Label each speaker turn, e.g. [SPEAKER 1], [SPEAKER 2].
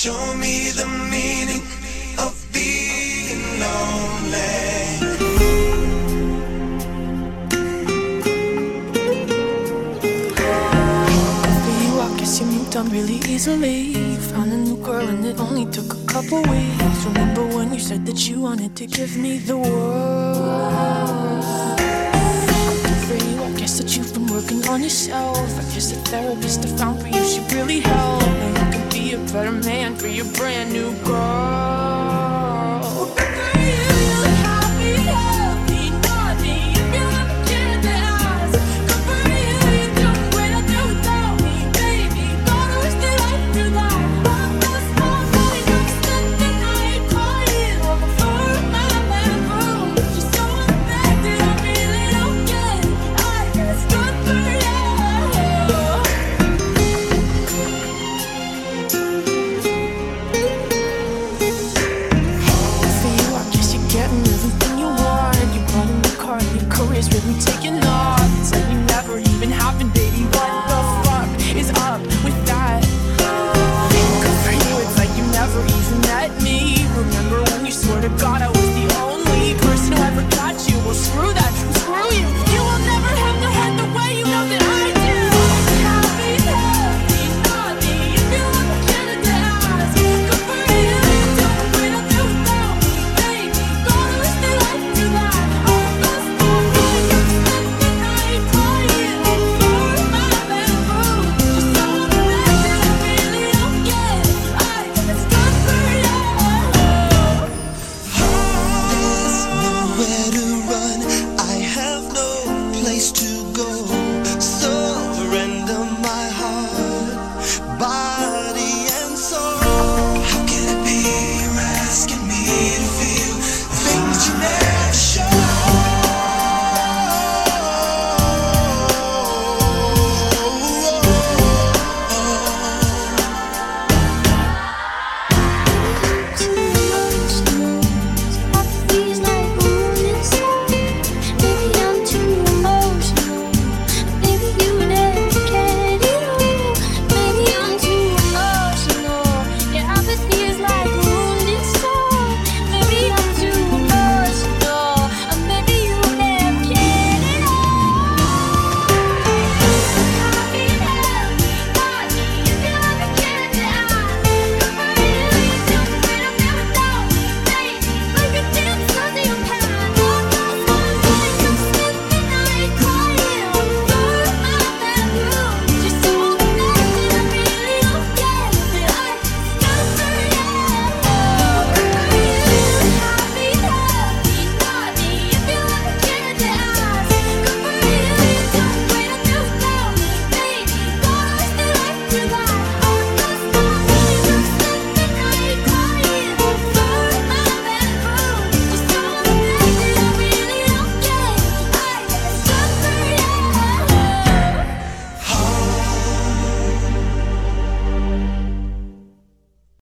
[SPEAKER 1] Show me the meaning of being lonely.
[SPEAKER 2] For you, I guess you moved on really easily. You found a new girl and it only took a couple weeks. Remember when you said that you wanted to give me the world? For you, I guess that you've been working on yourself. I guess the therapist I found for you, she really helped. Now you can be a better man for your brand new girl.